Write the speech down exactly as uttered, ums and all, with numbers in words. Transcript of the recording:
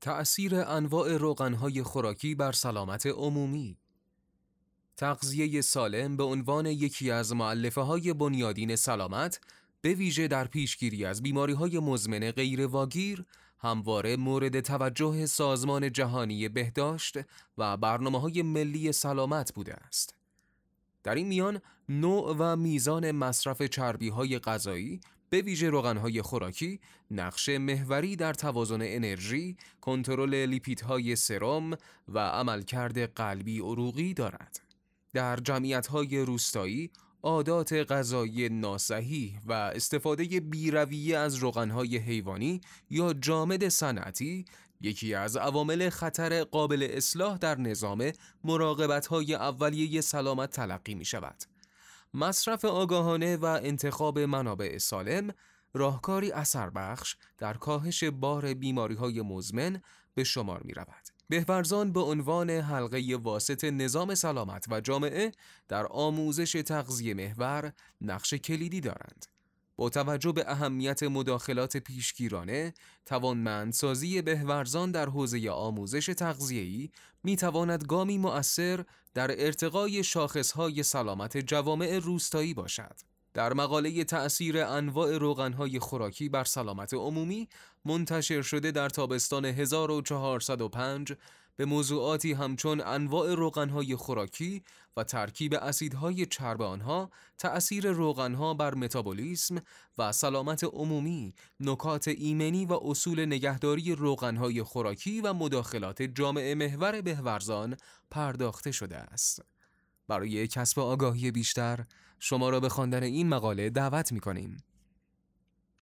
تأثیر انواع روغن‌های خوراکی بر سلامت عمومی. تغذیه سالم به عنوان یکی از مؤلفه‌های بنیادین سلامت، به ویژه در پیشگیری از بیماری‌های مزمن غیرواگیر، همواره مورد توجه سازمان جهانی بهداشت و برنامه‌های ملی سلامت بوده است. در این میان، نوع و میزان مصرف چربی‌های غذایی، به ویژه روغن‌های خوراکی، نقش محوری در توازن انرژی، کنترل لیپیدهای سرم و عملکرد قلبی عروقی دارد. در جمعیت‌های روستایی، عادات غذایی ناصحیح و استفاده بی‌رویه از روغن‌های حیوانی یا جامد صنعتی یکی از عوامل خطر قابل اصلاح در نظام مراقبت‌های اولیه سلامت تلقی می‌شود. مصرف آگاهانه و انتخاب منابع سالم راهکاری اثربخش در کاهش بار بیماری‌های مزمن به شمار می‌رود. بهورزان به عنوان حلقه واسط نظام سلامت و جامعه در آموزش تغذیه محور نقش کلیدی دارند. با توجه به اهمیت مداخلات پیشگیرانه، توانمندسازی بهورزان در حوزه آموزش تغذیه‌ای می‌تواند گامی مؤثر در ارتقای شاخص‌های سلامت جوامع روستایی باشد. در مقاله تأثیر انواع روغن‌های خوراکی بر سلامت عمومی منتشر شده در تابستان هزار و چهارصد و پنج به موضوعاتی همچون انواع روغن‌های خوراکی و ترکیب اسیدهای چرب آنها، تأثیر روغن‌ها بر متابولیسم و سلامت عمومی، نکات ایمنی و اصول نگهداری روغن‌های خوراکی و مداخلات جامعه محور بهورزان پرداخته شده است. برای کسب آگاهی بیشتر، شما را به خواندن این مقاله دعوت می‌کنیم.